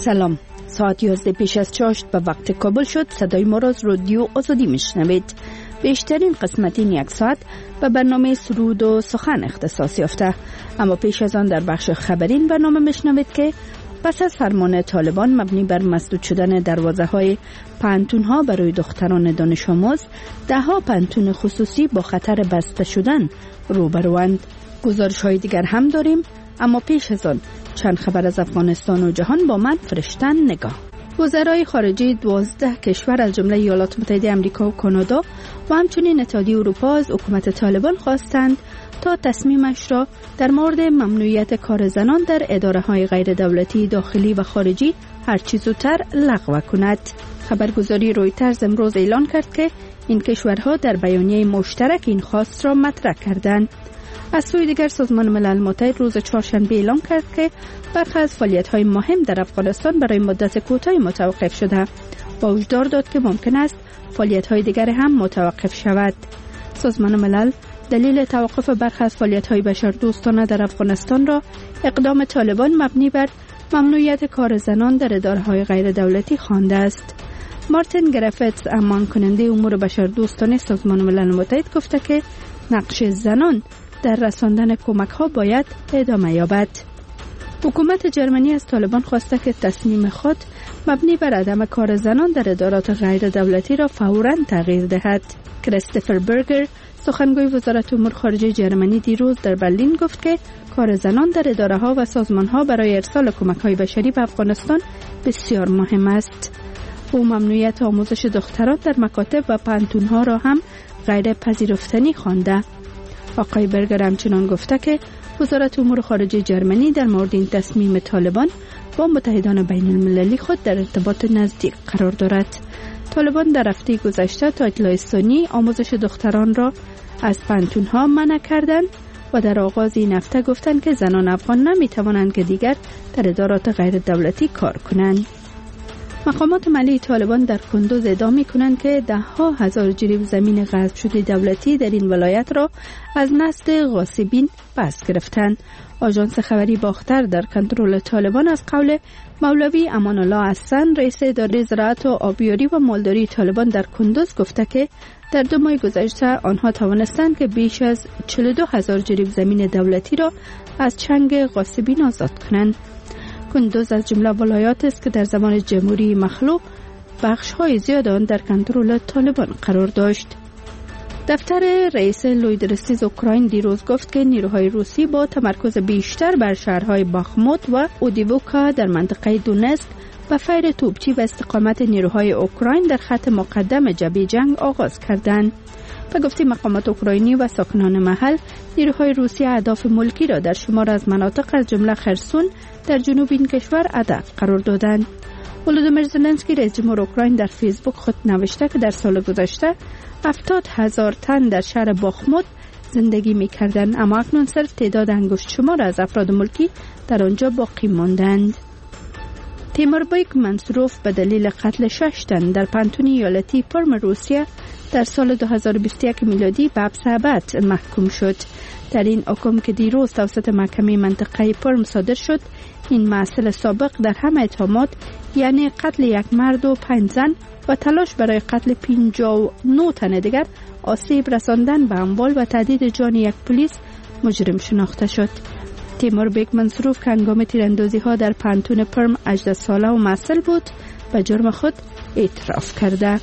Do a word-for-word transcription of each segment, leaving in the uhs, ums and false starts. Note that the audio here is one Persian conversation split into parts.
سلام، ساعت یازده پیش از چاشت به وقت کابل شد. صدای ما را از رادیو آزادی میشنوید. بیشترین قسمت این یک ساعت به برنامه سرود و سخن اختصاص یافته، اما پیش از آن در بخش خبرین برنامه میشنوید که پس از فرمان طالبان مبنی بر مسدود شدن دروازه های پانتون ها برای دختران دانش آموز، ده ها پانتون خصوصی با خطر بسته شدن روبروند. گزارش های دیگر هم داریم، اما پیش از آن چند خبر از افغانستان و جهان با من فرشتن نگاه. وزرای خارجه دوازده کشور از جمله ایالات متحده آمریکا و کانادا و همچنین اتحادیه اروپا از حکومت طالبان خواستند تا تصمیمش را در مورد ممنوعیت کار زنان در اداره‌های غیر دولتی داخلی و خارجی هرچه زودتر لغو کند. خبرگزاری رویترز امروز اعلان کرد که این کشورها در بیانیه مشترک این خواست را مطرح کردند. از سوی دیگر سازمان ملل متحد روز چهارشنبه اعلام کرد که برخی از فعالیت‌های مهم در افغانستان برای مدت کوتاهی متوقف شده و هشدار داد که ممکن است فعالیت‌های دیگر هم متوقف شود. سازمان ملل دلیل توقف برخی از فعالیت‌های بشردوستانه در افغانستان را اقدام طالبان مبنی بر ممنوعیت کار زنان در اداره‌های غیر دولتی خوانده است. مارتین گریفیتس، امان کننده امور بشردوستانه سازمان ملل متحد، گفته که نقش زنان در رساندن کمک ها باید ادامه یابد. حکومت جرمنی از طالبان خواسته که تصمیم خود مبنی بر عدم کار زنان در ادارات غیر دولتی را فوراً تغییر دهد. کریستوفر برگر، سخنگوی وزارت امور خارجه جرمنی، دیروز در برلین گفت که کار زنان در اداره ها و سازمان ها برای ارسال کمک های بشری به افغانستان بسیار مهم است. او ممنوعیت آموزش دختران در مکاتب و پانتون ها را هم غیر پذیرفتنی خوانده. آقای برگر همچنان گفته که وزارت امور خارجه جرمنی در مورد این تصمیم طالبان با متحدان بین المللی خود در ارتباط نزدیک قرار دارد. طالبان در هفته گذشته تاجیکستانی آموزش دختران را از پانتون ها منع کردند و در آغاز این هفته گفتند که زنان افغان نمی توانند که دیگر در ادارات غیر دولتی کار کنند. مقامات ملی طالبان در کندوز ادعا می‌کنند که ده ها هزار جریب زمین غصب شده دولتی در این ولایت را از نزد غاصبین پس گرفتند. آژانس خبری باختر در کنترل طالبان از قول مولوی امان الله حسن، رئیس اداره زراعت و آبیاری و مالداری طالبان در کندوز، گفته که در دو ماه گذشته آنها توانستند که بیش از چهل و دو هزار جریب زمین دولتی را از چنگ غاصبین آزاد کنند. کندوز از جمله ولایات است که در زمان جمهوری مخلوع بخش‌های زیاد آن در کنترل طالبان قرار داشت. دفتر رئیس لویدرستیز اوکراین دیروز گفت که نیروهای روسی با تمرکز بیشتر بر شهرهای باخموت و اودیوکا در منطقه دونتسک و فیر توپچی و استقامت نیروهای اوکراین در خط مقدم جبهه جنگ آغاز کردند. به گفته مقامات اوکراینی و ساکنان محل، نیروهای روسی اهداف ملکی را در شمار از مناطق از جمله خرسون در جنوب این کشور هدف قرار دادند. ولودیمیر زلنسکی، رئیس جمهور اوکراین، در فیسبوک خود نوشته که در سال گذشته هفتاد هزار تن در شهر باخموت زندگی می‌کردند، اما اکنون صرف تعداد انگشت شمار از افراد ملکی در آنجا باقی ماندند. تیموربایک منصوروف به دلیل قتل شش تن در پانتون ایالتی پرم روسیه در سال دو هزار و بیست و یک میلادی به حبس ابد محکوم شد. در این حکم که دیروز توسط محکمه منطقه پرم صادر شد، این مسئول سابق در همه اتهامات، یعنی قتل یک مرد و پنج زن و تلاش برای قتل پنجاه و نه تن دیگر، آسیب رساندن به اموال و تهدید جان یک پلیس مجرم شناخته شد. تیمور بیک منصوروف که هنگام تیراندازی ها در پانتون پرم هجده ساله و مسئول بود، به جرم خود اعتراف کرده.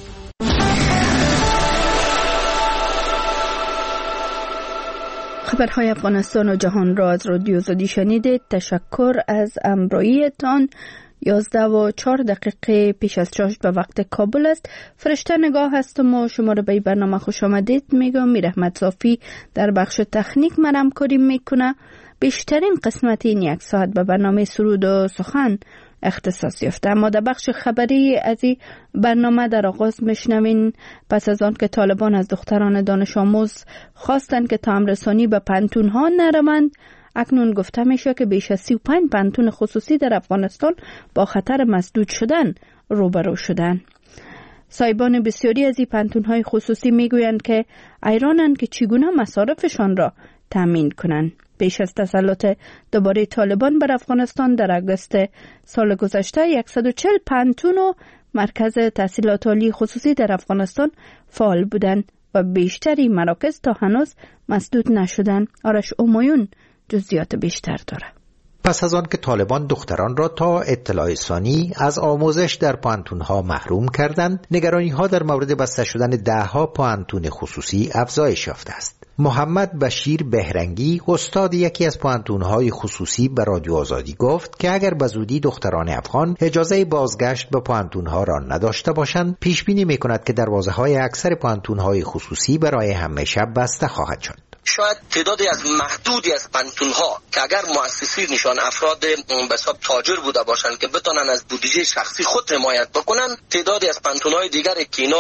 خبرهای افغانستان و جهان را از رادیو آزادی شنیدید. تشکر از همراهیتان. یازده و چهار دقیقه پیش از چاشت به وقت کابل است. فرشته نگاه هستم و شما را به برنامه خوش آمدید میگم. میر احمد صافی در بخش تکنیک من همکاری میکنه. بیشترین قسمت این یک ساعت به برنامه سرود و سخن اختصاص یافته، اما در بخش خبری از این برنامه در آغاز میشنوین پس از آن که طالبان از دختران دانش آموز خواستند که تام رسانی به پانتون ها نروند، اکنون گفته میشه که بیش از سی و پنج پانتون خصوصی در افغانستان با خطر مسدود شدن روبرو شدن. صاحبان بسیاری از این پانتون های خصوصی میگویند که ایرانند که چگونه مصارفشان را تامین کنند. پیش از تسلط دوباره طالبان بر افغانستان در آگوست سال گذشته صد و چهل پانتون و مرکز تحصیلات عالی خصوصی در افغانستان فعال بودند و بیشتری مراکز تا هنوز مسدود نشدند. آرش اومایون جزئیات بیشتر دارد. پس از آن که طالبان دختران را تا اطلاع ثانی از آموزش در پانتون‌ها محروم کردند، نگرانی‌ها در مورد بسته شدن ده‌ها پانتون خصوصی افزایش یافته است. محمد بشیر بهرنگی، استاد یکی از پانتون‌های خصوصی، به رادیو آزادی گفت که اگر به زودی دختران افغان اجازه بازگشت به پانتون‌ها را نداشته باشند، پیش بینی می‌کند که دروازه‌های اکثر پانتون‌های خصوصی برای همیشه بسته خواهد شد. شاید تعدادی از محدودی از پانتون‌ها که اگر مؤسسینشان افراد به حساب تاجر بوده باشند که بتونن از بودجه شخصی خود حمایت بکنن، تعدادی از پانتون‌های دیگر که اینا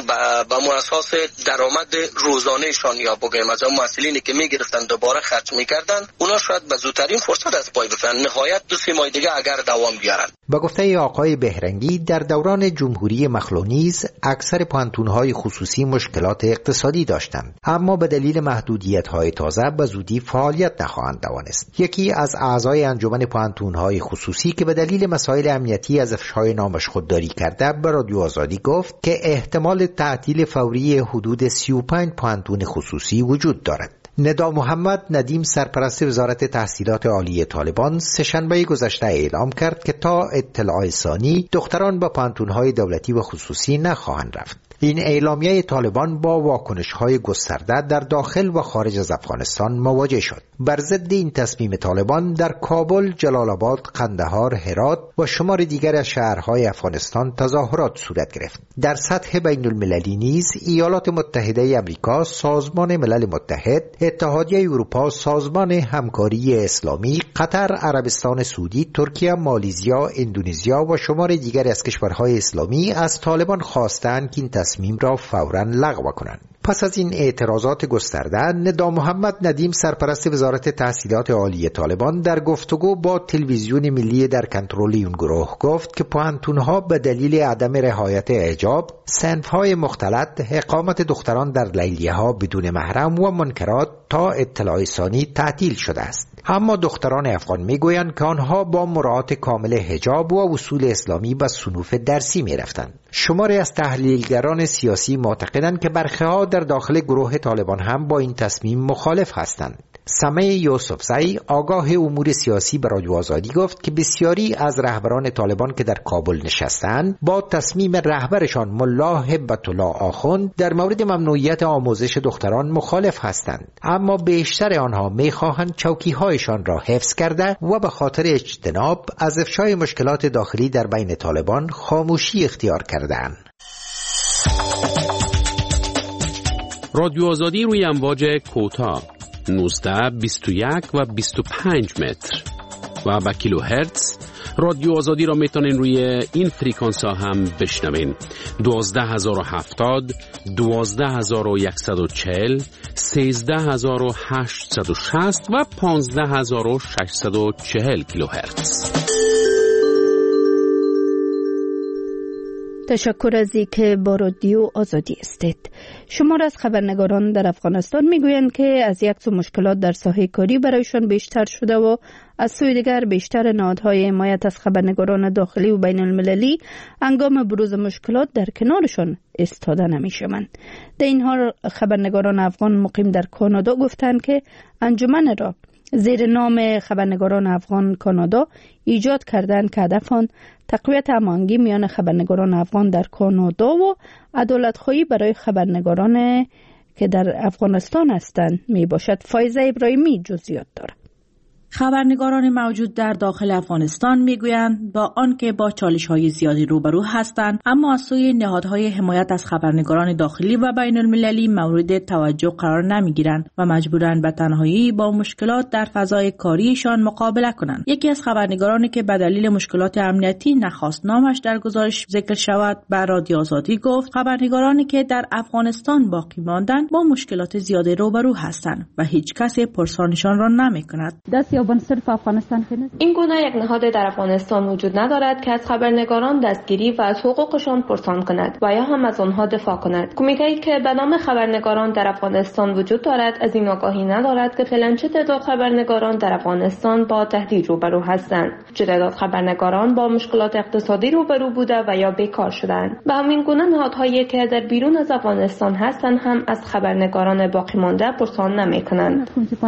با اساس درآمد روزانه‌شان یا بگیم از اون مسئولینی که میگرفتن دوباره خرج میکردن، اونا شاید به زودترین فرصت از پای بفرن، نهایت دو سه ماه دیگه اگر دوام بیارن. با گفته آقای بهرنگی، در دوران جمهوری مخلونیز اکثر پانتون‌های خصوصی مشکلات اقتصادی داشتند، اما به دلیل محدودیت‌های تازه به زودی فعالیت نخواهند توانست. یکی از اعضای انجمن پانتون‌های خصوصی که به دلیل مسائل امنیتی از افشای نامش خودداری کرده، به رادیو آزادی گفت که احتمال تعطیل فوری حدود سی و پنج پانتون خصوصی وجود دارد. ندا محمد ندیم، سرپرست وزارت تحصیلات عالی طالبان، سه‌شنبه گذشته اعلام کرد که تا اطلاع ثانی دختران به پانتون‌های دولتی و خصوصی نخواهند رفت. این اعلامیه طالبان با واکنش‌های گسترده در داخل و خارج از افغانستان مواجه شد. بر ضد این تصمیم طالبان در کابل، جلال آباد، قندهار، هرات و شمار دیگر از شهرهای افغانستان تظاهرات صورت گرفت. در سطح بین المللی نیز ایالات متحده آمریکا، سازمان ملل متحد، اتحادیه اروپا، سازمان همکاری اسلامی، قطر، عربستان سعودی، ترکیه، مالزیا، اندونزیا و شمار دیگر از کشورهای اسلامی از طالبان خواستند که این تصمیم را فوراً لغو کنند. پس از این اعتراضات گسترده، ندا محمد ندیم، سرپرست وزارت تحصیلات عالی طالبان، در گفتگو با تلویزیون ملی در کنترل این گروه گفت که پانتون‌ها به دلیل عدم رعایت حجاب، صنف‌های مختلط، اقامت دختران در لیلیه‌ها بدون محرم و منکرات تا اطلاع ثانی تعطیل شده است. اما دختران افغان میگویند که آنها با مراعات کامل حجاب و اصول اسلامی به صنوف درسی میرفتند. شماری از تحلیلگران سیاسی معتقدند که برخی‌ها در داخل گروه طالبان هم با این تصمیم مخالف هستند. سمع یوسفزئی، آگاه امور سیاسی، به رادیو آزادی گفت که بسیاری از رهبران طالبان که در کابل نشستند با تصمیم رهبرشان ملا هبت الله آخوند در مورد ممنوعیت آموزش دختران مخالف هستند، اما بیشتر آنها می‌خواهند چوکی‌هایشان را حفظ کرده و به خاطر اجتناب از افشای مشکلات داخلی در بین طالبان خاموشی اختیار کردند. رادیو آزادی روی امواج کوتاه نوزده، بیست و یک و بیست و پنج متر و با کیلو هرتز رادیو آزادی را میتونین روی این فریکانس ها هم بشنوین. دوازده هزار و هفتاد، دوازده هزار و صد و چهل، سیزده هزار و هشتصد و شصت و پانزده هزار و ششصد و چهل کیلو هرتز. تشکر از اینکه با رادیو آزادی هستید. شمار از خبرنگاران در افغانستان میگویند که از یک سو مشکلات در ساحه کاری برایشان بیشتر شده و از سوی دیگر بیشتر نهادهای حمایت از خبرنگاران داخلی و بین المللی هنگام بروز مشکلات در کنارشان ایستاده نمیشوند. در این حال خبرنگاران افغان مقیم در کانادا گفتند که انجمن را زیر نام خبرنگاران افغان کانادا ایجاد کردند که هدف آن تقویت هماهنگی میان خبرنگاران افغان در کانادا و عدالت‌خواهی برای خبرنگاران که در افغانستان هستند می باشد. فایزه ابراهیمی جزئیات دارد. خبرنگاران موجود در داخل افغانستان میگویند با آنکه با چالش‌های زیادی روبرو هستند، اما از سوی نهادهای حمایت از خبرنگاران داخلی و بین المللی مورد توجه قرار نمیگیرند و مجبورند به تنهایی با مشکلات در فضای کاریشان مقابله کنند. یکی از خبرنگارانی که به دلیل مشکلات امنیتی نخواست نامش در گزارش ذکر شود، به رادیو آزادی گفت خبرنگارانی که در افغانستان باقی ماندند با مشکلات زیادی روبرو هستند و هیچ کس پرسانشان را نمی‌کند. داسې طالبان صرف افغانستان خیلی این گونه یک نهاد در افغانستان وجود ندارد که از خبرنگاران دستگیری و از حقوقشان پرسان کند و یا هم از آنها دفاع کند. کمیته‌ای که به نام خبرنگاران در افغانستان وجود دارد از این آگاهی ندارد که فعلا چه تعداد خبرنگاران در افغانستان با تهدید روبرو هستند، چه تعداد خبرنگاران با مشکلات اقتصادی روبرو بوده و یا بیکار شدند. به همین گونه نهادهایی که در بیرون از افغانستان هستند هم از خبرنگاران باقی مانده پرسان نمی‌کنند.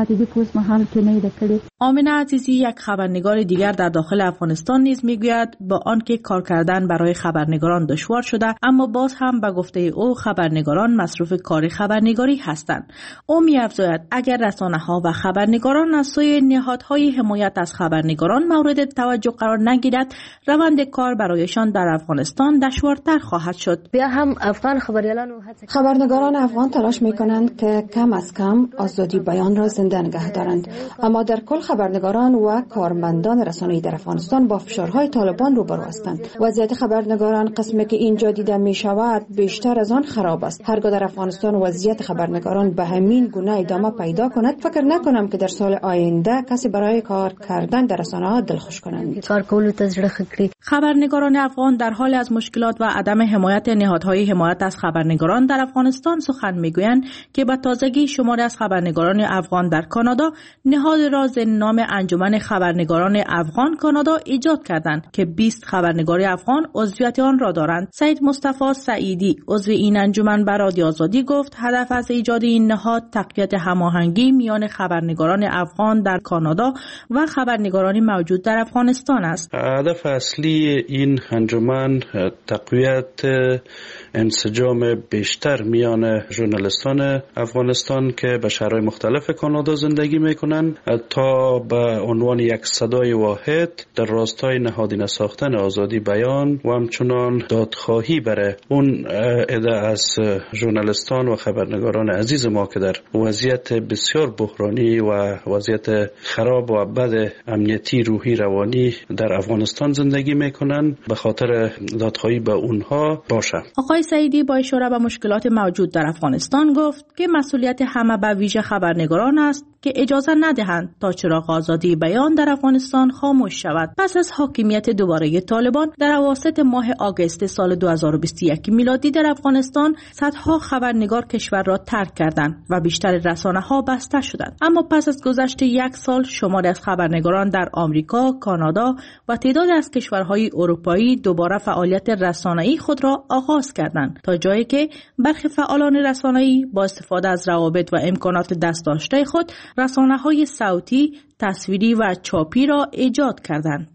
آمنه عزیزی یک خبرنگار دیگر در داخل افغانستان نیز میگوید با آنکه کار کردن برای خبرنگاران دشوار شده، اما باز هم به گفته او خبرنگاران مصروف کار خبرنگاری هستند. او می‌افزاید اگر رسانه‌ها و خبرنگاران از سوی نهادهای حمایت از خبرنگاران مورد توجه قرار نگیرد، روند کار برایشان در افغانستان دشوارتر خواهد شد. بیا هم افغان خبریالان و خبرنگاران افغان تلاش می‌کنند که کم از کم آزادی بیان را زنده نگه دارند، اما در کل خبرنگاران و کارمندان رسانه‌ای در افغانستان با فشارهای طالبان روبرو هستند. وضعیت خبرنگاران قسمی که اینجا دیده می شود بیشتر از آن خراب است. هرگاه در افغانستان وضعیت خبرنگاران به همین گونه ادامه پیدا کند، فکر نکنم که در سال آینده کسی برای کار کردن در رسانه‌ها دلخوش کنند. کار کول تجربه خکری خبرنگاران افغان در حال از مشکلات و عدم حمایت نهادهای حمایت از خبرنگاران در افغانستان سخن میگویند که به تازگی شماری از خبرنگاران افغان در کانادا نهاد را ز نام انجمن خبرنگاران افغان کانادا ایجاد کردند که بیست خبرنگار افغان عضویت آن را دارند. سید مصطفی سعیدی عضو این انجمن بر رادیو آزادی گفت هدف از ایجاد این نهاد تقویت هماهنگی میان خبرنگاران افغان در کانادا و خبرنگاران موجود در افغانستان است. هدف اصلی این انجمن تقویت انسجام بیشتر میان ژورنالیستان افغانستان که به شهرهای مختلف کانادا زندگی میکنند تا به عنوان یک صدای واحد در راستای نهادینه ساختن آزادی بیان و همچنان دادخواهی برای اون عده از ژورنالیستان و خبرنگاران عزیز ما که در وضعیت بسیار بحرانی و وضعیت خراب و بد امنیتی روحی روانی در افغانستان زندگی میکنند به خاطر دادخواهی به اونها باشه. آقای سعیدی با اشاره به مشکلات موجود در افغانستان گفت که مسئولیت همه به ویژه خبرنگاران است که اجازه ندهند تا چراغ آزادی بیان در افغانستان خاموش شود. پس از حاکمیت دوباره طالبان در اواسط ماه آگوست سال دو هزار و بیست و یک میلادی در افغانستان صدها خبرنگار کشور را ترک کردند و بیشتر رسانه‌ها بسته شدند. اما پس از گذشت یک سال شماری از خبرنگاران در آمریکا، کانادا و تعدادی از کشورهای اروپایی دوباره فعالیت رسانه‌ای خود را آغاز کردند تا جایی که برخی فعالان رسانه‌ای با استفاده از روابط و امکانات دست داشته خود رسانه‌های صوتی، تصویری و چاپی را ایجاد کردند.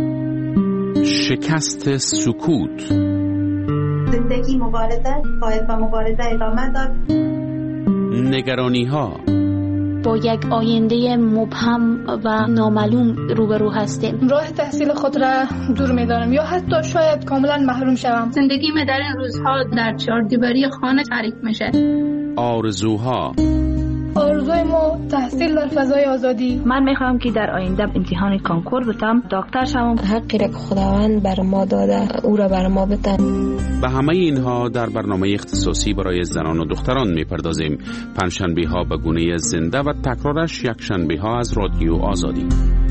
شکست سکوت. زندگی مبارزه، باید با مبارزه ادامه داد. نگرانی‌ها. با یک آینده مبهم و نامعلوم روبرو هستیم. راه تحصیل خود را دور می‌دانم یا حتی شاید کاملا محروم شوم. زندگی من در این روزها در چهاردیواری خانه تعریف میشه. آرزوها. آرزوی ما تحصیل در فضای آزادی. من میخوام که در آینده امتحان کانکور بتم، دکتر شوم. حقی را که خداوند بر ما داده او را بر ما بده. به همه اینها در برنامه اختصاصی برای زنان و دختران میپردازیم. پنجشنبه ها به گونه زنده و تکرارش یک شنبه ها از رادیو آزادی.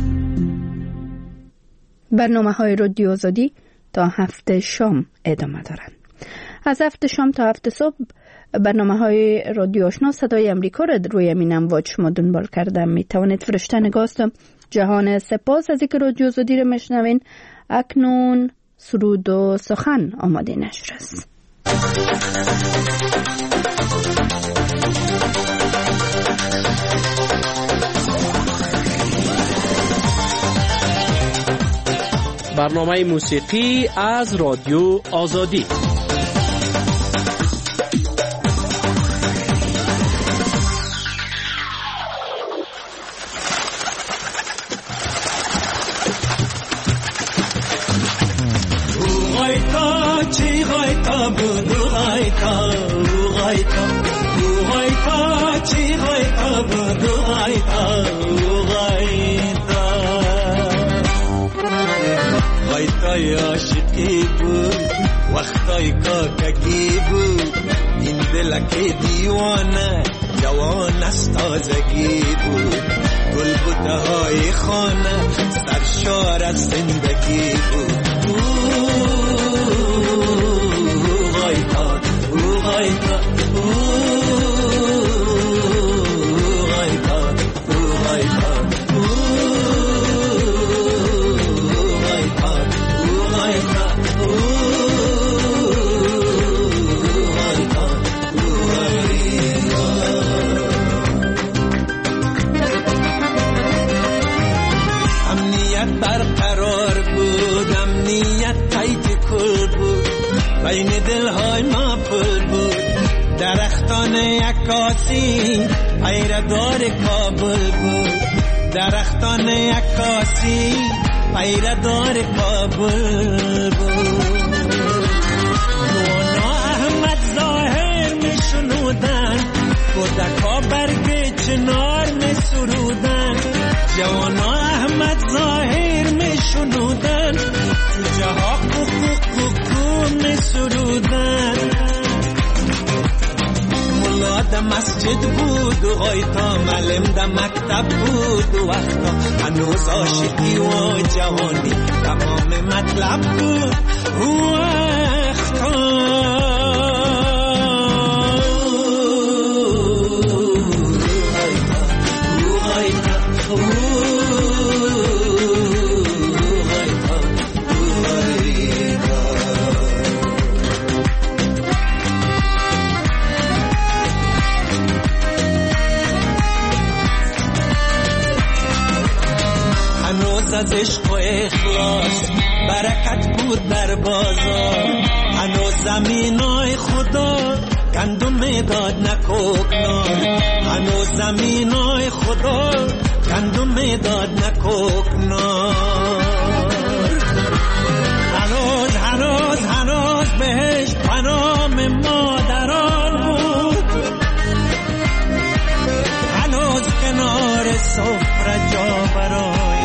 برنامه های رادیو آزادی تا هفت شام ادامه دارند. از هفت شام تا هفت صبح برنامه های رادیو آشنا صدای امریکا را روی امین امواج شما دنبال کرده می توانید. فرشته نگاست جهان سپاس از اینکه رادیو آزادی را میشنوین. اکنون سرود و سخن آماده نشر است. برنامه موسیقی از رادیو آزادی. عاشقی بود وقتای کاکگی بود این دلک دیوانه جوان است تازگی بود گل بوته های خانه سرشار از زندگی بود. غایتا او غایتا بین دلهای ما پل بود درختان عکاسی پیردار کابل بود. درختان عکاسی پیردار کابل بود. نونا احمد ظاهر می شنودن کودکا برگ چنار می سرودن. جوانا احمد ظاهر می شنودن تو جها کوکو می سرودن. ملا ده مسجد بود و غایتا معلم ده مکتب بود و وقتا هنوز عاشقی و جوانی تمام مطلب بود و وقتا از عشق و اخلاص برکت بود در بازار. هنوز زمینای خدا گندم داد نکوکنار. هنوز زمینای خدا گندم داد نکوکنار. هنوز هنوز هنوز بهش پنام مادران بود. هنوز کنار سفره جا برای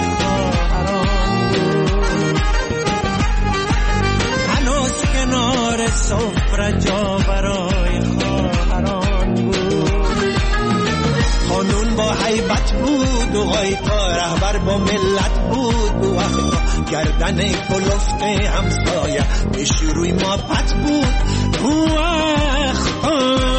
سفره جا برای خواهران بود. خانون با حیبت بود و غایتا رهبر با ملت بود و وقتا گردن کلفت همسایه پیش روی ما پت بود و وقتا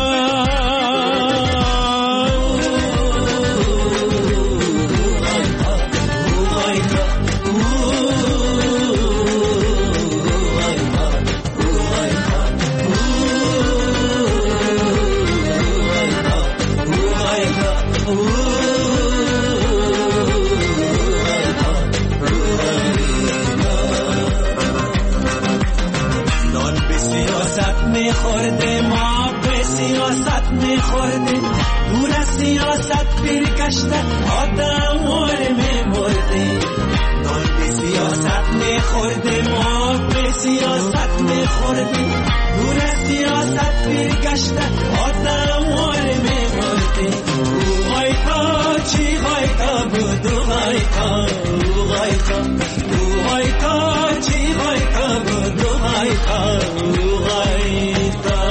میخورده ما به سیاست میخورده دور از سیاست برگشته آدم واره میمورده. نان به سیاست میخورده ما به سیاست میخورده دور از سیاست برگشته آدم واره میمورده. او غایتا چی غایتا بود او غایتا او غایتا او غایتا چی غایتا بود او غایتا او غایتا.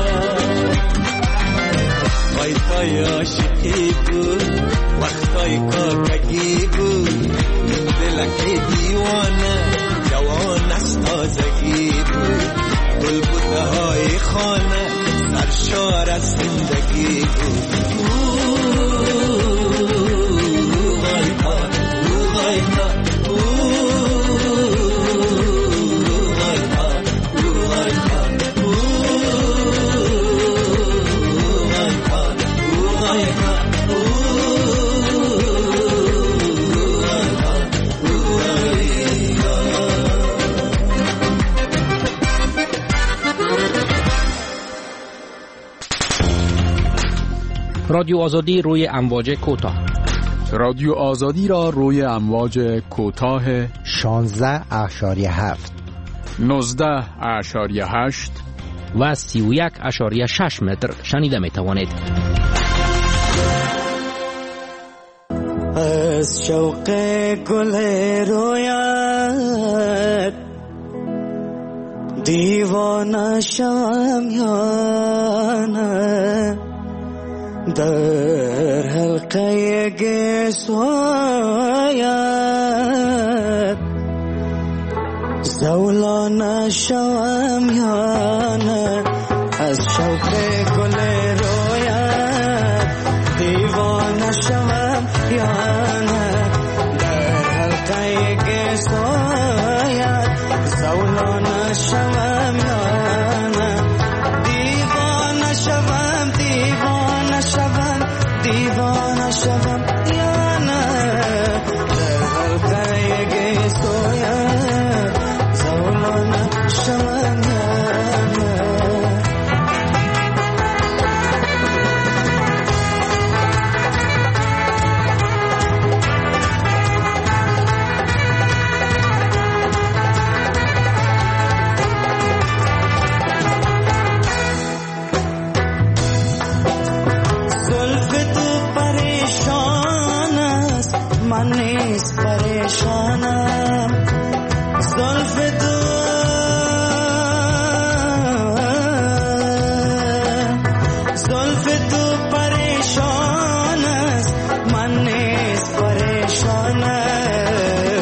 غایتای عاشقی بود وقتای کاکگی بود. این دلک دیوانه جوان از تازگی بود. گل بوته های خانه سرشار از زندگی بود. او غایتا او غایتا رادیو آزادی روی امواج کوتاه. رادیو آزادی را روی امواج کوتاه شانزده اشاریه هفت نوزده اشاریه هشت و سی و یک اشاریه شش متر شنیده می توانید. از شوق گل رویت دیوانه شم یا نه، در حلق حلقه گسویت زولانه شوم یا نه از شوق گل رویت دیوانه شوم یا نه در حلقه گسویت زولانه شوم یا نه دیوانه شوم دیوانه شوم دیوانه شوم یا نه در حلقه گسویت زولانه شوم یا من نیست پریشانم زلف تو زلف تو پریشان است من نیست پریشانم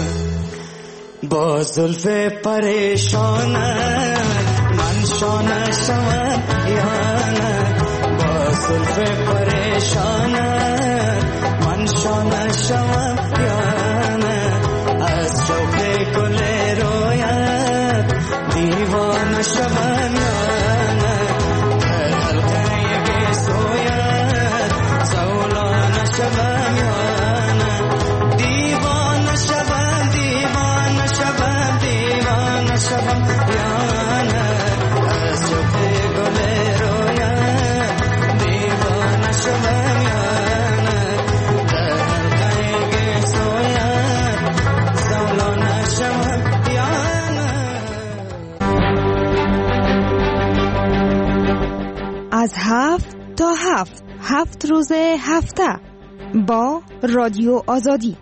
با زلف پریشانم من شانه شوم یا نه با زلف پریشانم من شانه شوم یا نه از شوق گل رویت دیوانه شوم یا نه در حلقه گسویت زولانه شوم یا نه دیوانه شوم دیوانه شوم دیوانه شوم یا نه از شوق گل رویت دیوانه شوم یا از هفت تا هفت هفت روز هفته با رادیو آزادی.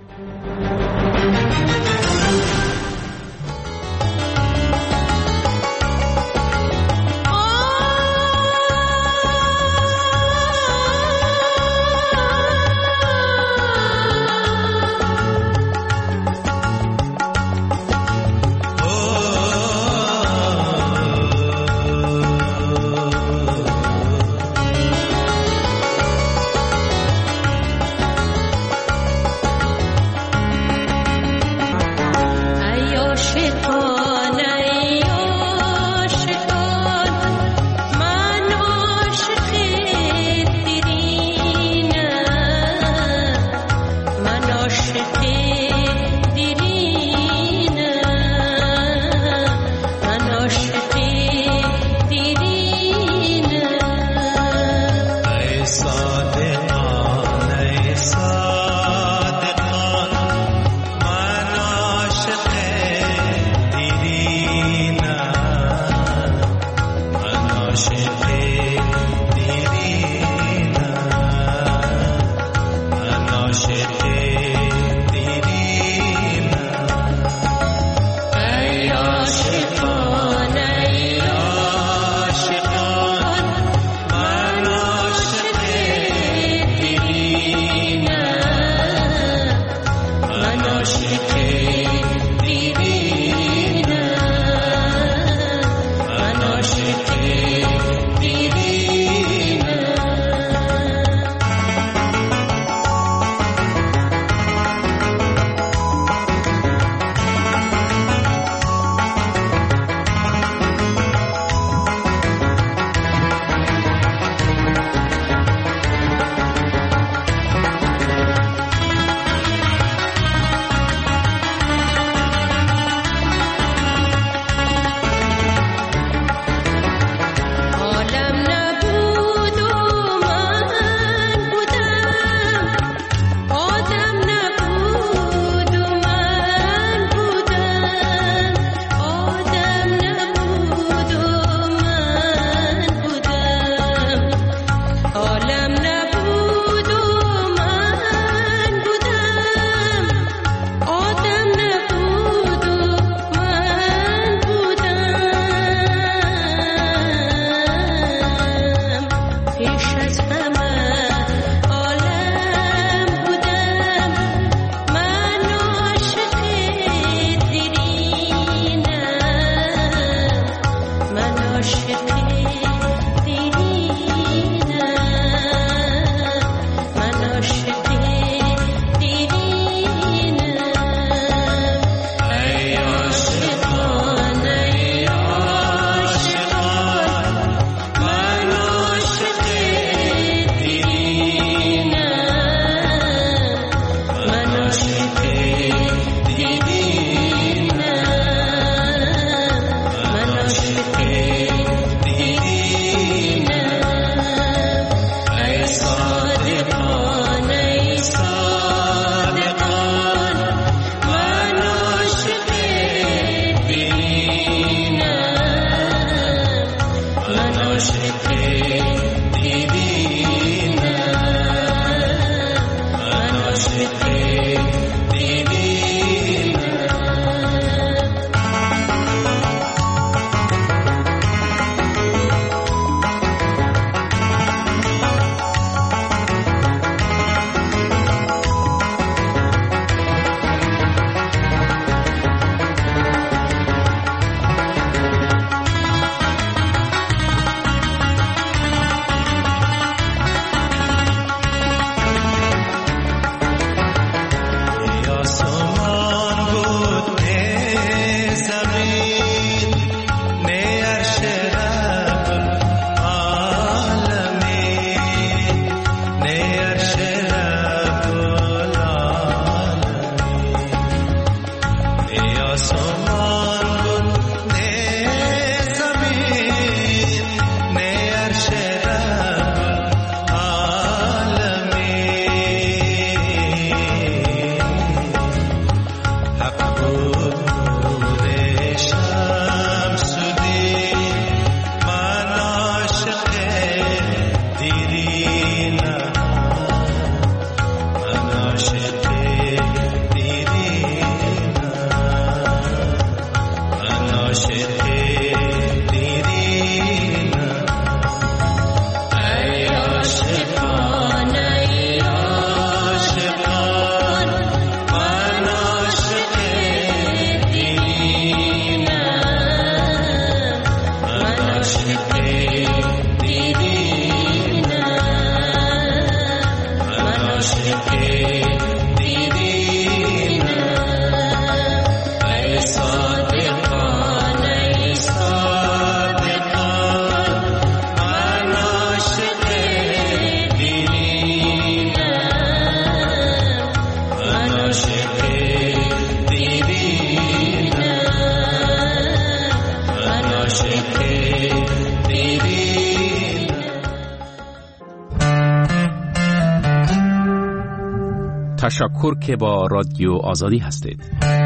تشکر که با رادیو آزادی هستید.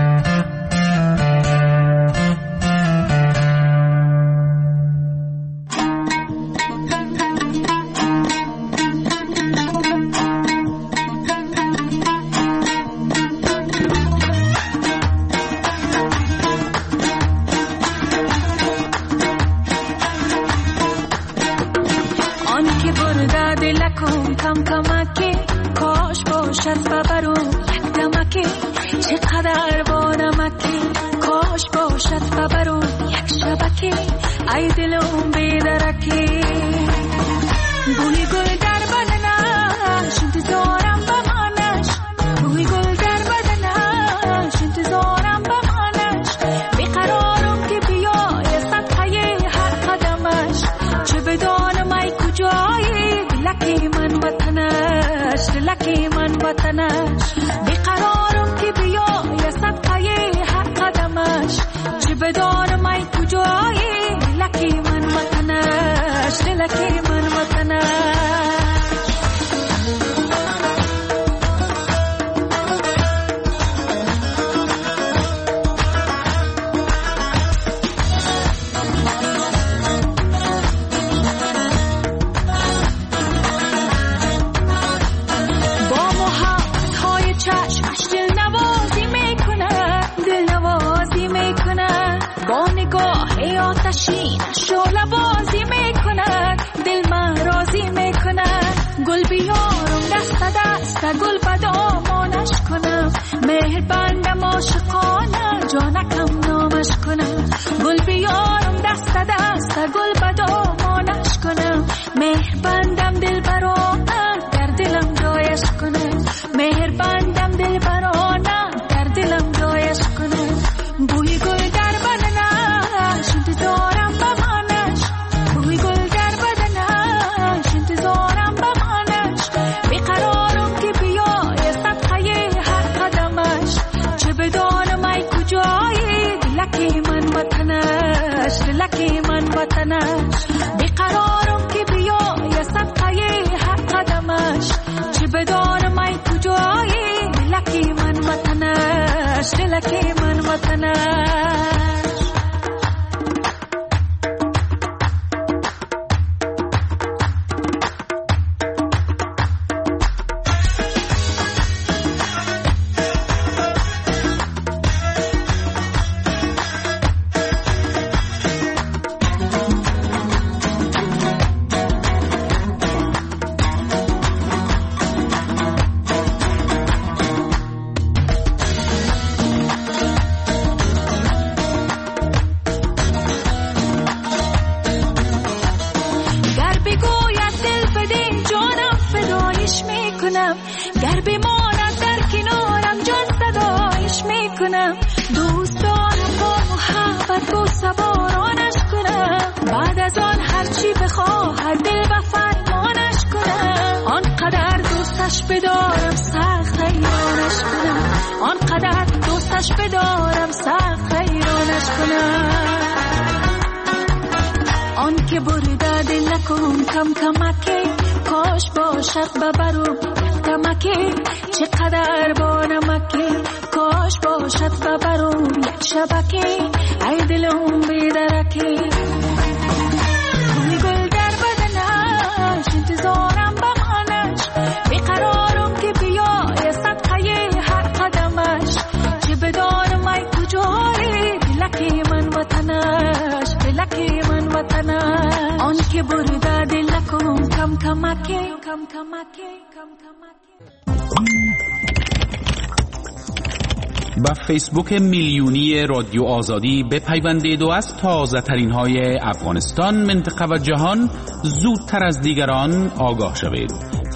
با فیسبوک میلیونی رادیو آزادی بپیوندید و از تازه ترین های افغانستان، منطقه و جهان زودتر از دیگران آگاه شوید.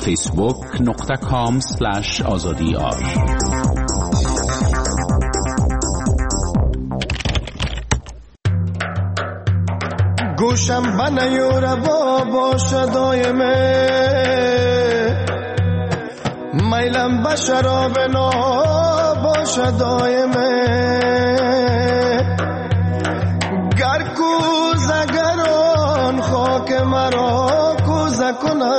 فیسبوک نقطه کام سلش آزادی آر. گوشم بنیور با باشه دایمه میلم به شراب نا باشه دایمه گر کوزه گران خاک مرا کوزه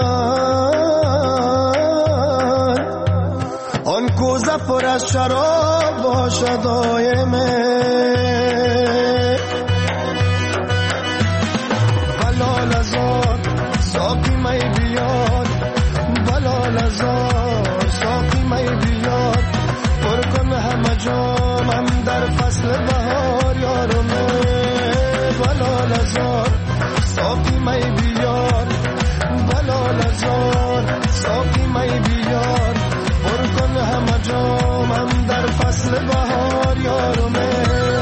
کنند آن کوزه پر از شراب باشه دایمه بلال ازار ساقی می بیاد بلال ازار ساقی می بیاد پر کن همه جامم در فصل بهار یارمه بلال ازار ساقی می بیاد بلال ازار ساقی می بیاد پر کن همه جامم در فصل بهار یارمه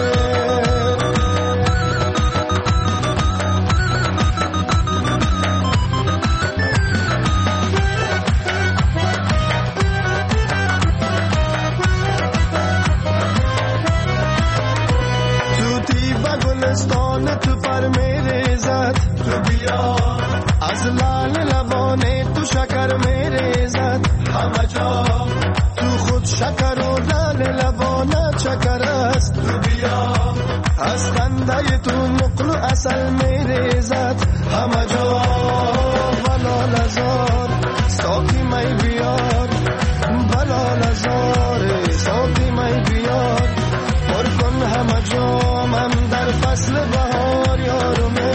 تو پر میره زد تو بیا از لال لبانه تو شکر میره زد همه جا تو خود شکر و لال لبانه شکر است تو بیا از خنده تو نقل و اصل میره زد همه جا بلال ازار ساقی می بیار بلال ازار ساقی می بیار پر کن همه جامم در فصل بهار یارمه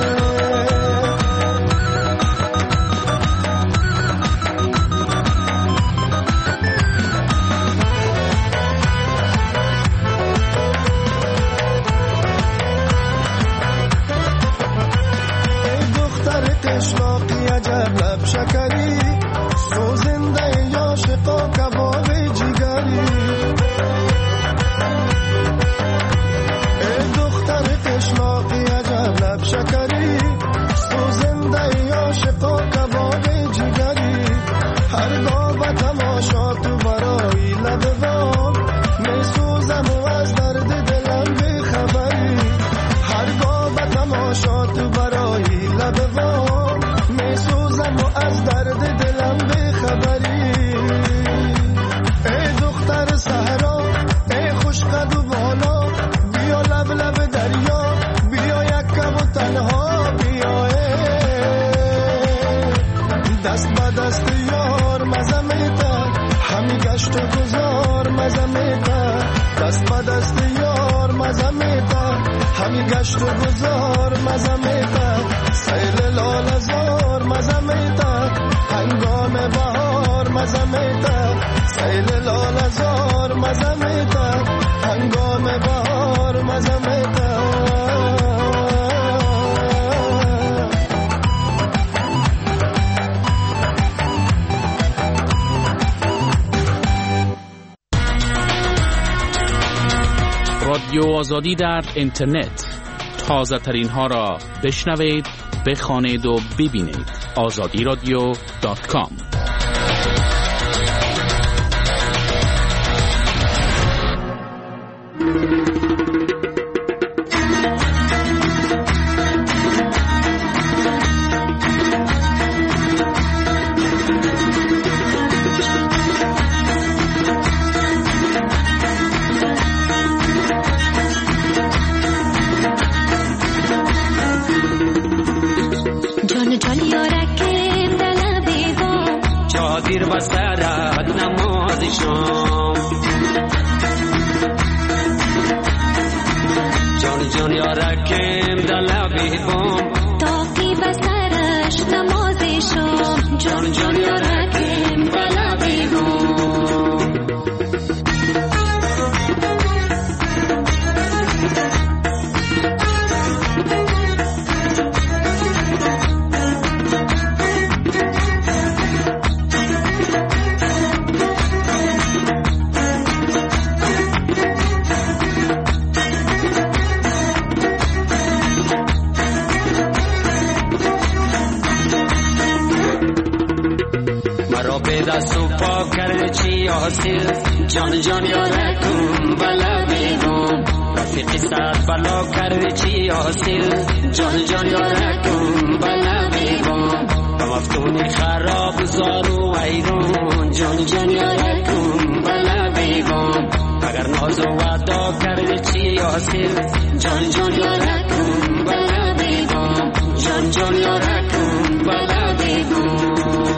ای دختر قشلاقی عجب لب شکری سوزنده عاشقا کباب جگری شکری سوزنده عاشقا کباب جگری هرگاه به تماشا تو برای لب بام می سوزم و از درد دلم بخبری هرگاه به تماشا تو برای لب بام می سوزم و از درد دلم بخبری ای دختر صحرا ای خوش قد و بالا بیا لب لب دریا تنها بیایه دست با دست یار مزمیتا همی گشت و گذار مزمیتا دست با دست یار مزمیتا همی گشت و گذار مزمیتا سیل لال ازار مزمیتا هنگام بهار مزمیتا سیل لال ازار مزمیتا هنگام بهار مزمیتا رادیو آزادی در اینترنت تازه ترین ها را بشنوید، بخوانید و ببینید. آزادی رادیو دات کام. دیر بسرد نماز شام جان جان یارکم دلبی بام تاقی بسرش نماز شام جان جان یارکم دلبی بام پاک کرده چی حاصل جان جان یارکم بلا بیگم رفیقی ساعت بلا کرده چی حاصل جان جان یارکم بلا بیگم مفتونی خراب زارو ویرون جان جان یارکم بلا بیگم اگر ناز و وعدا کرده چی حاصل جان جان یارکم بلا بیگم جان جان یارکم بلا بیگم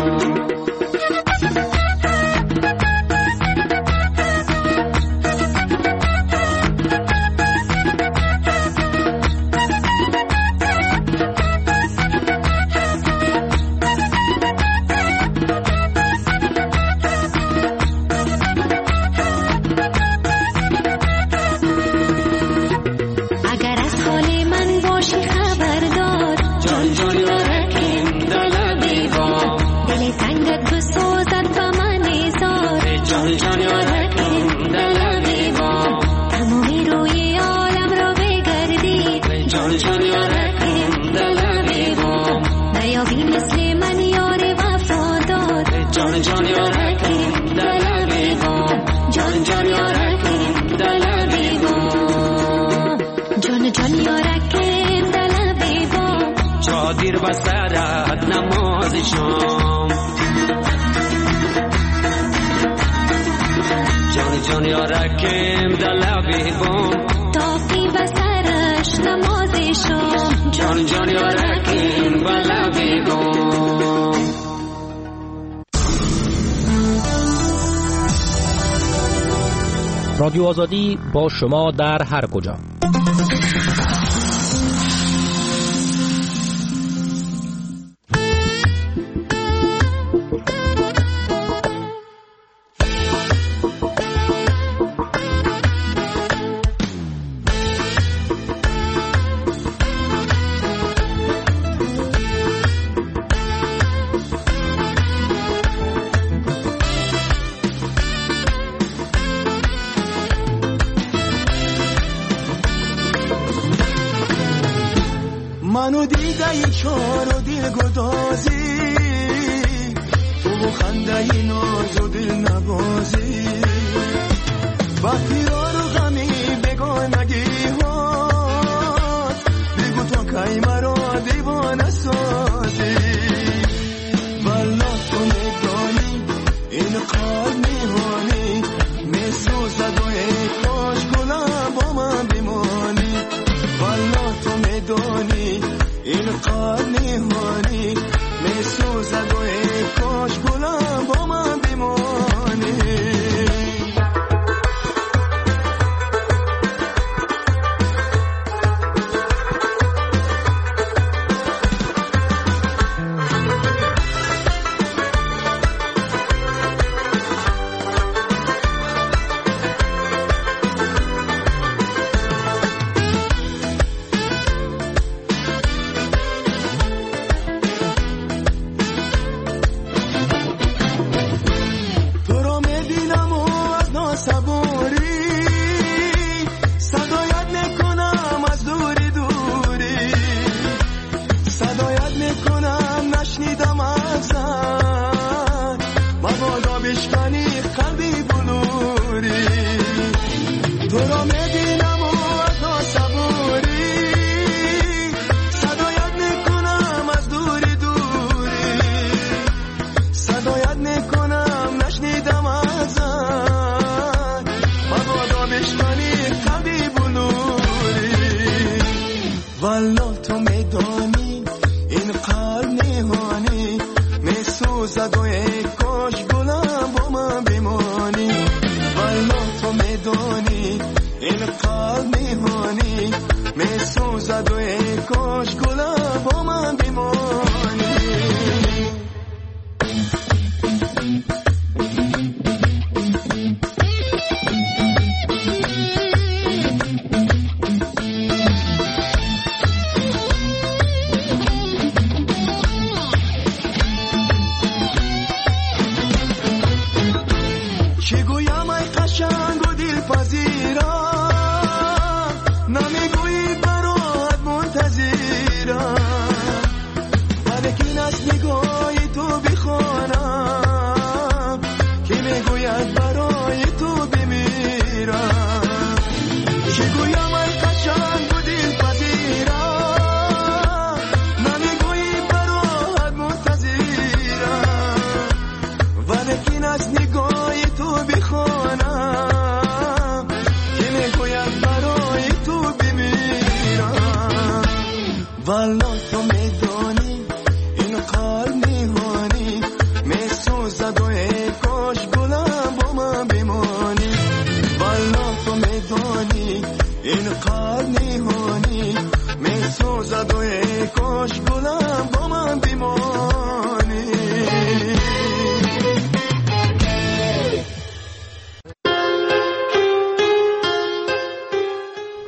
دیر بسرت نماز شام جان جان یارکم دلبی بام تاقی بسرش نماز شام جان جان یارکم بلبی بام رادیو آزادی با شما در هر کجا. منو دیده ای چار و دل گدازی تو خنده ای ناز و دل نبازی وقتی را رو غمی بگانگی هات بگو تا کی مرا دیوانه سازی والا تو میدانی این قلب میهانی میسوزد و ای کاش گلم با من بمانی والا تو میدانی این قلب نهانی میسوزد و ای کاش گلم با من بمانی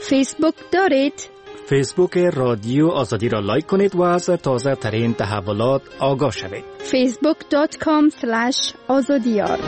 فیسبوک دارید؟ فیسبوک رادیو آزادی را لایک کنید و از تازه ترین تحولات آگاه شوید. فیسبوک دات کام اسلش آزادیار.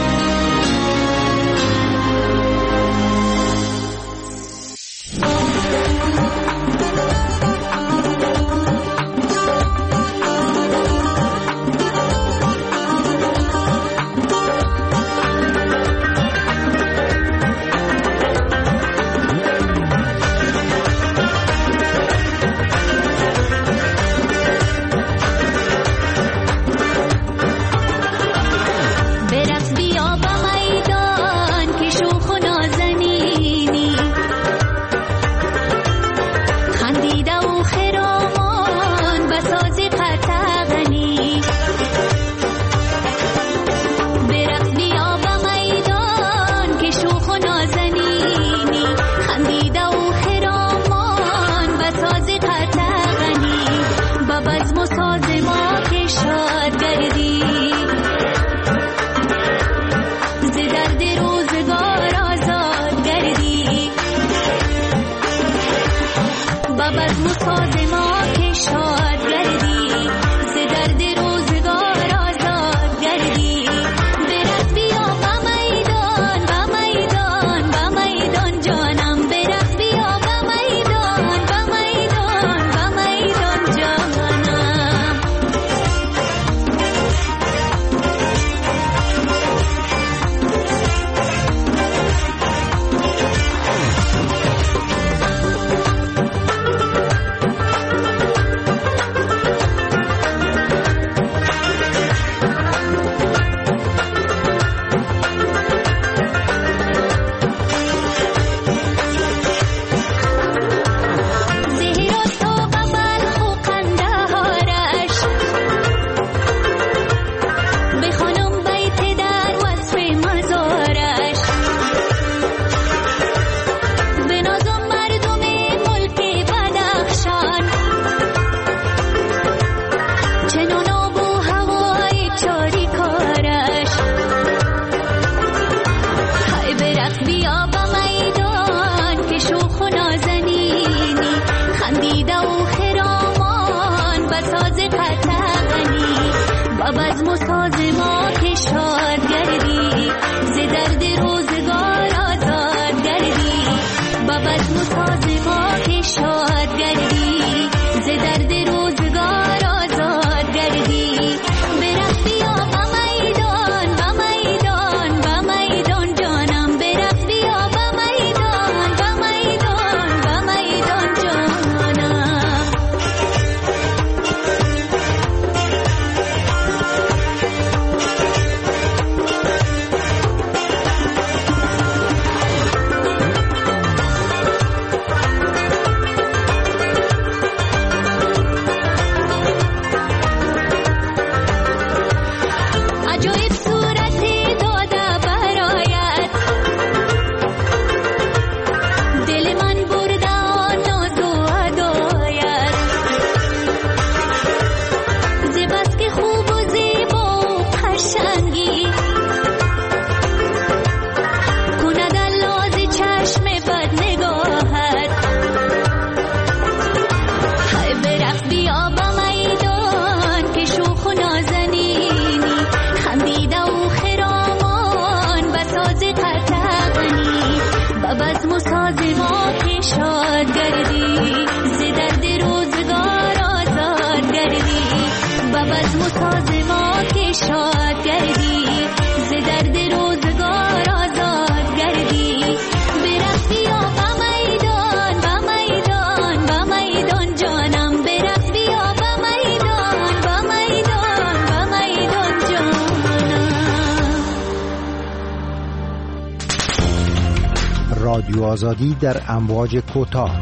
رادیو آزادی در امواج کوتاه.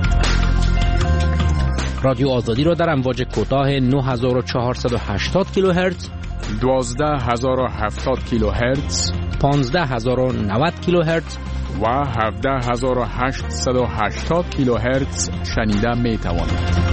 رادیو آزادی را در امواج کوتاه نه هزار و چهارصد و هشتاد کیلوهرتز، دوازده هزار و هفتاد کیلوهرتز، پانزده هزار و نود کیلوهرتز و هفده هزار و هشتصد و هشتاد کیلوهرتز شنیده می توانید.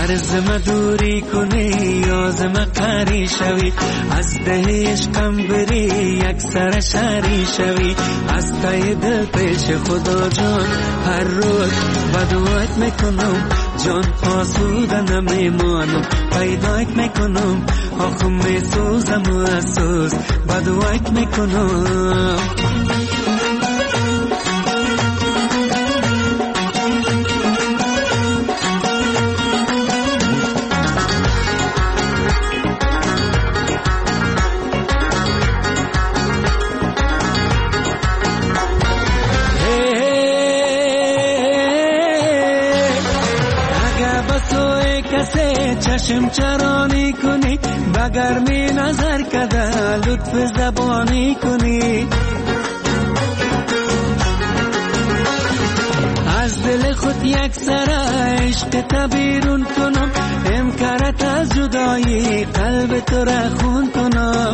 گرزم دوری کنی یازم قری شوی از ده عشقم بری یک سر شری شوی از تای دل پیش خدا جان هر روز بدوات میکنم جان آسوده نمیمانم پیدایت میکنم آخم میسوزم و اسوز بدوات میکنم چشم چرانی کنی بگرمی نظر کده لطف زبانی کنی از دل خود یک سر عشق تبیرون کنم امکارت از جدایی قلب تو را خون کنم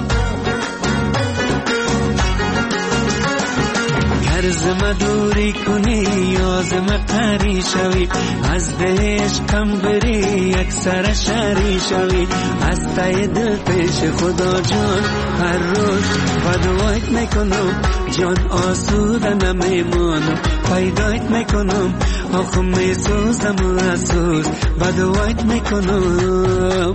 گرزم دوری کنی یازم قری شوی از ده عشقم بری یک سر شری شوی از تای دل پیش خدا جان هر روز بدوایت میکنم جان آسوده نمیمانم پیدایت میکنم آخم میسوزم و اسوز بدوایت میکنم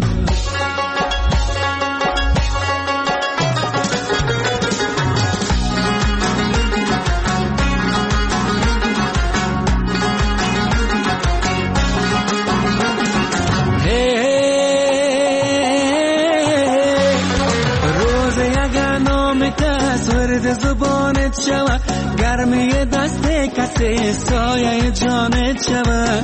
زبانت شوه گرمی دست کسی سایه جانت شوه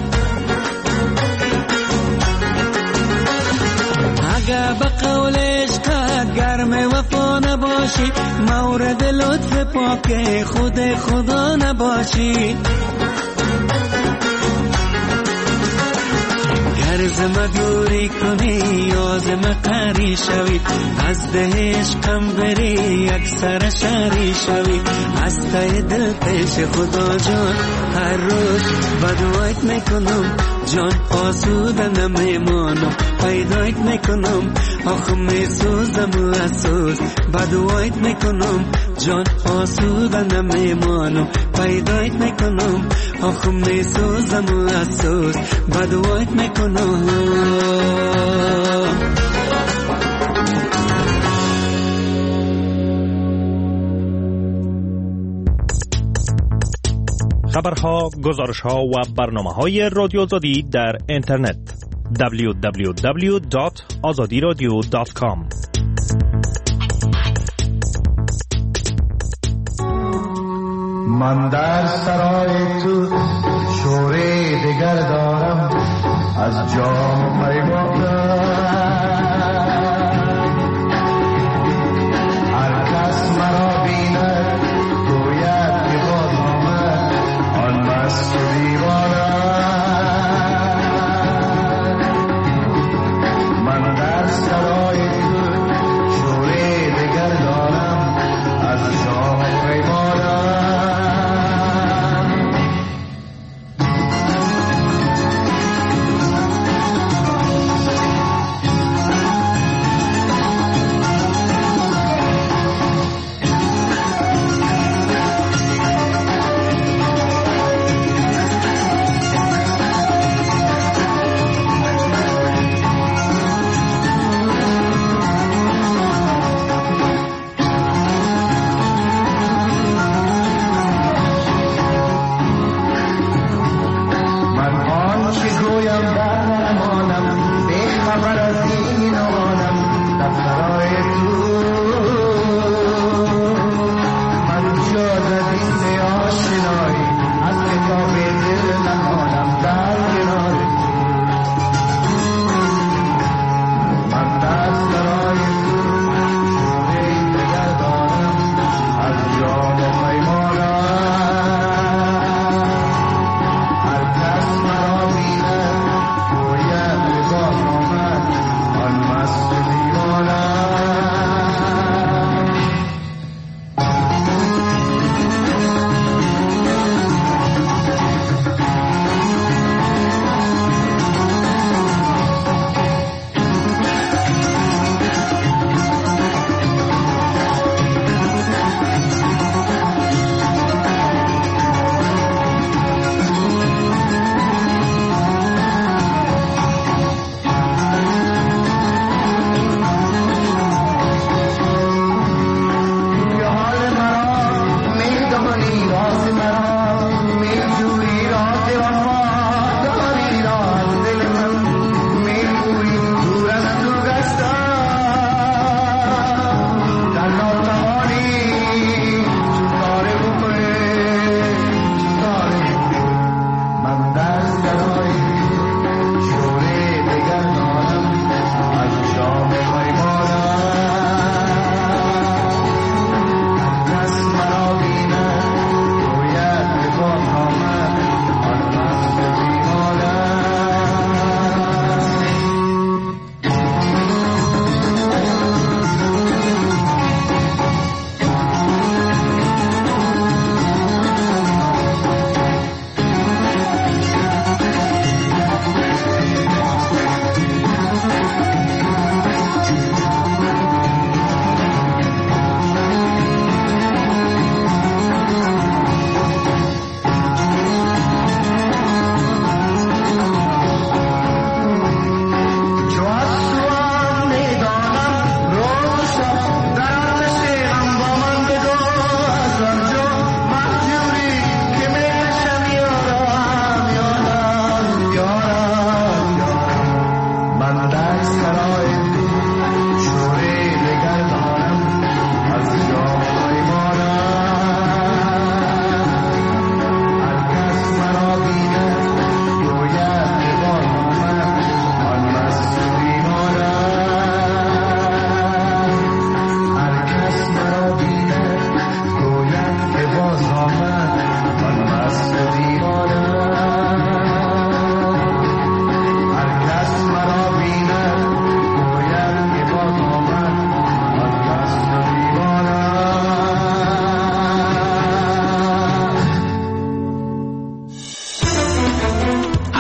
اگه به قول عشقت گرم وفا نباشی مورد لطف پاک خود خدا نباشی گرزم دوری کنی یازم قری شوی از ده عشقم بری یک سر شری شوی از تای دل پیش خدا جان هر روز بدوایت میکنم جان آسوده نمیمانم پیدایت میکنم آخم میسوزم و اسوز بدوایت میکنم جان آسوده نمیمانم پیدایت میکنم آخم میسوزم و اسوز بدوایت میکنم خبرها، گزارشها و برنامه‌های رادیو آزادی در اینترنت دبلیو دبلیو دبلیو دات آزادی رادیو دات کام. من در سرای تو شوره دگر دارم از جام میگفتم هر کس مرا بیند گوید که باز آمد آن مست و دیوانه من در سرای تو شوره دگر دارم از جام میگفتم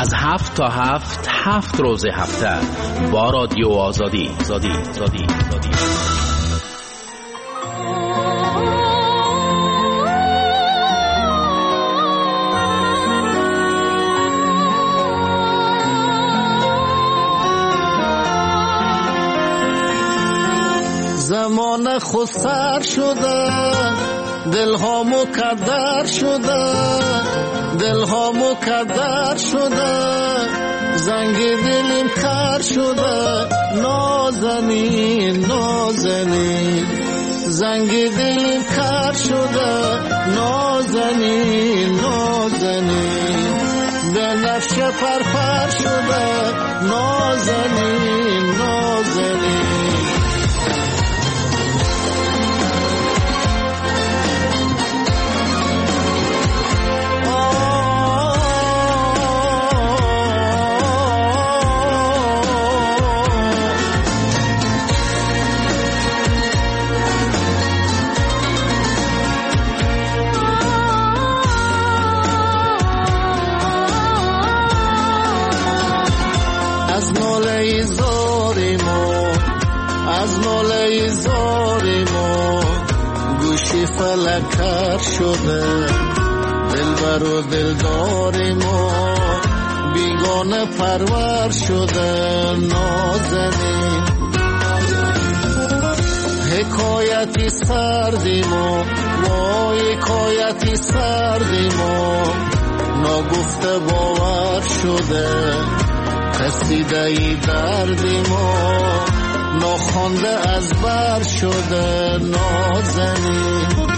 از هفت تا هفت هفت روز هفته با رادیو آزادی آزادی آزادی آزادی. زمان خود سر شده، دل ها مکدر شده، دل ها مکدر شده، زنگ دلیم کر شده، نازنین نازنین، زنگ دلیم کر شده، نازنین نازنین، به نفش پرپر شده، نازنین نازنین. فلکر شده، دلبر و دلدار ما بیگانه پرور شده، نازنین. حکایتی سردی ما، وای حکایتی سردی ما، ناگفته باور شده، قصیده ای دردی ما، ناخوانده از بر شده، نازنین.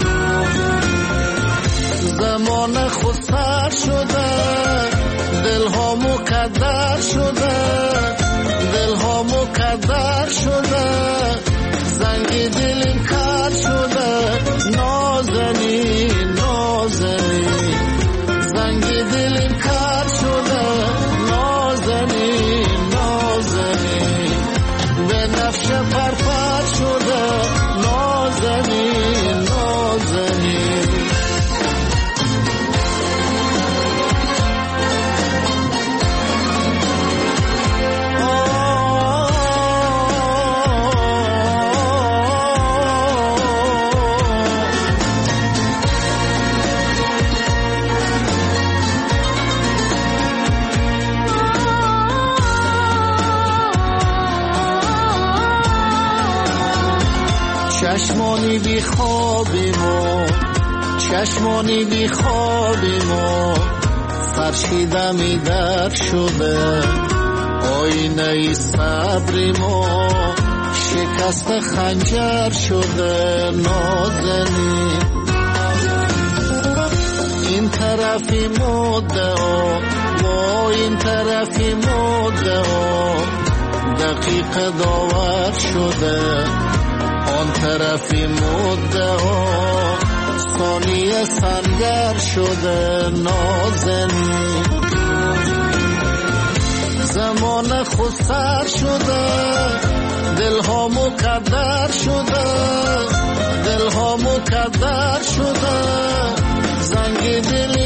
زمان خود سر شده، دل ها مکدر شده، دل ها مکدر شده، زنگ دلیم کر شده، نازنین نازنین، زنگ دلیم کر شده، نازنین نازنین، به نفش پرپر شده، نازنین نازنین. چشمانی بی خوابی ما، چشمانی بی خوابی ما، فرشیده می در شده، آینه ای صبری ما، شکست خنجر شده، نازنین. این طرفی مدعا و این طرفی مدعا، دقیق داور شده، آن طرفی مدعا، ثانیه سنگر شده، نازنین. زمان خود سر شده، دل ها مکدر شده، دل ها مکدر شده، زنگ دل